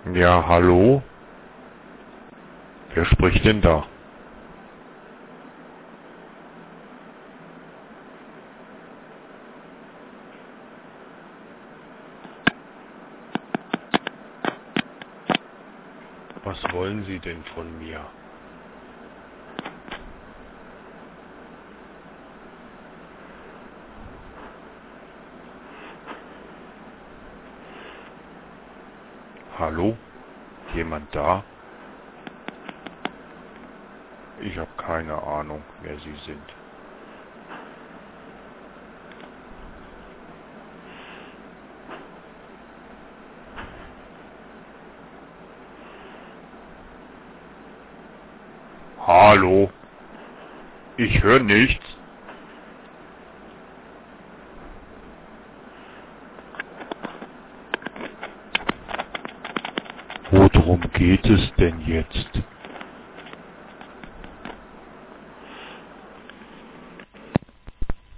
Ja, hallo? Wer spricht denn da? Was wollen Sie denn von mir? Hallo? Jemand da? Ich habe keine Ahnung, wer Sie sind. Hallo? Ich höre nichts. Worum geht es denn jetzt?